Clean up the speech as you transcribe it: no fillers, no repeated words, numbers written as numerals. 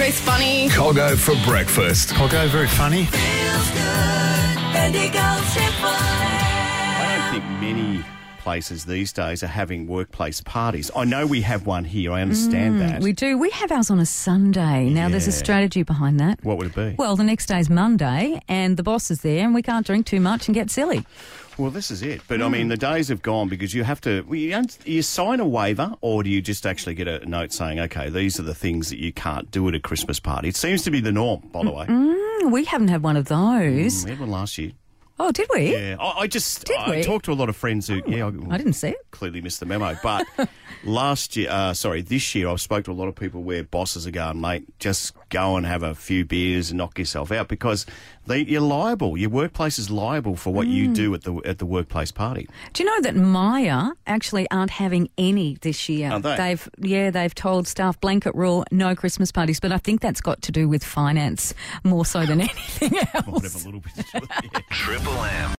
Chris funny. Coggo for breakfast. Coggo, very funny. I don't think many places these days are having workplace parties. I know we have one here. I understand that. We do. We have ours on a Sunday. Now, there's a Yeah. strategy behind that. What would it be? Well, the next day's Monday and the boss is there and we can't drink too much and get silly. Well, this is it. But, I mean, the days have gone because you have to... Well, you sign a waiver or do you just actually get a note saying, OK, these are the things that you can't do at a Christmas party? It seems to be the norm, by the way. We haven't had one of those. We had one last year. Oh, did we? Yeah, I we? talked to a lot of friends who... I didn't see it. Clearly missed the memo. But this year, I spoke to a lot of people where bosses are going, mate, just go and have a few beers and knock yourself out because you're liable. Your workplace is liable for what you do at the workplace party. Do you know that Maya actually aren't having any this year? Are they? They've told staff blanket rule, no Christmas parties, but I think that's got to do with finance more so than anything else. Might have a little bit to do with it, yeah. Triple M.